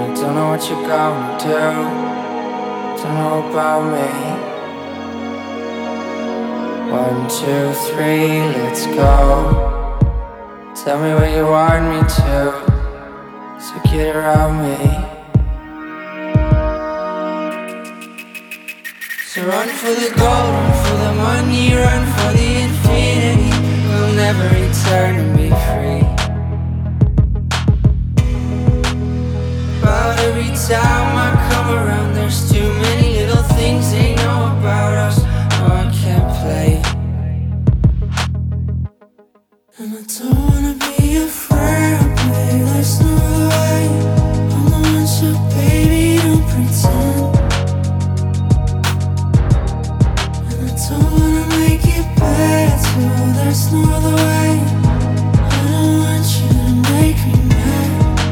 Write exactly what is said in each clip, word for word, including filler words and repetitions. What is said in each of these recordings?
Don't know what you're gonna do. Don't know about me. One, two, three, let's go. Tell me where you want me to, so get around me. So run for the gold, run for the money, run for the infinity. We'll never return and be free. But every time I come around, there's too many little things they know about us. Oh, I can't play. And I don't wanna be afraid, babe, there's no way. I'm the one, so baby, don't pretend. And I don't wanna make it better, there's no other way. I don't want you to make me mad.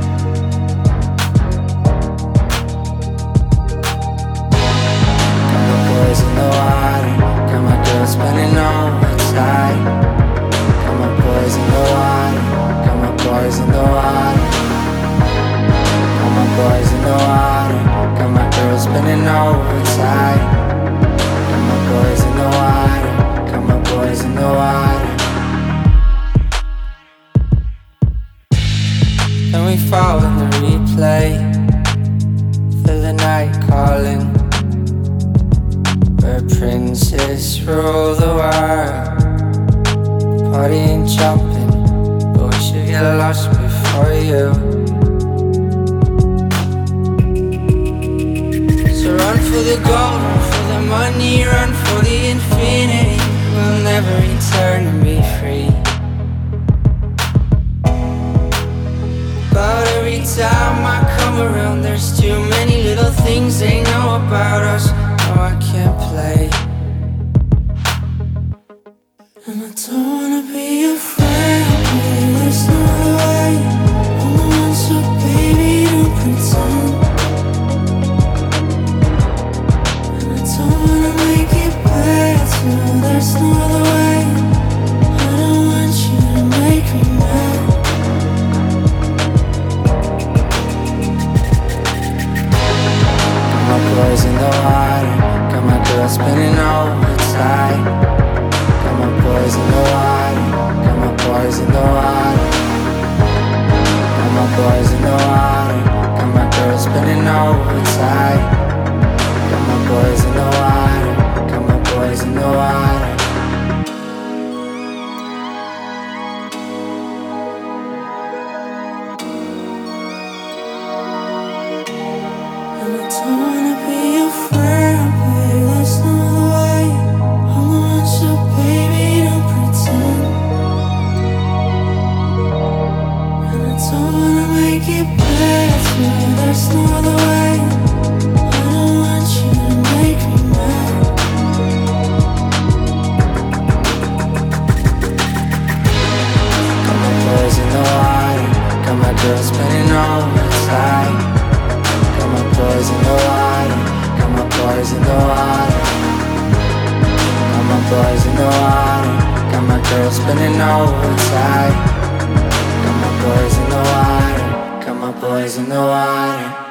Got my boys in the water, got my girl spending overtime. Got my boys in the water, got my boys in the water. Got my boys in the water, got my girl spending overtime. Got my boys in the water, got my boys in the water. Then we fall in the replay, feel the night calling, where princes rule the world. Party ain't jumping, but we should get lost before you. So run for the gold, run for the money, run for the infinity. We'll never return and be free. But every time I come around, there's too many little things they know about us. No, I can't play. And I don't wanna be afraid, babe, there's no way. I'm the one, so baby, don't pretend. And I don't wanna make it better, there's no other way. I don't want you to make me mad. Got my boys in the water, got my girl spending overtime. Got my boys in the water, got my boys in the water. Got my boys in the water, got my girl spending overtime. Got my boys in the water, got my boys in the water. And I don't wanna be afraid, babe, there's no other way. I'm the one, so baby, don't pretend. And I don't wanna make it better, there's no other way. I don't want you to make me mad. Got my boys in the water, got my girl spending overtime. Got my boys in the water, got my boys in the water. Got my boys in the water, got my girl spending overtime. Got my boys in the water, got my boys in the water.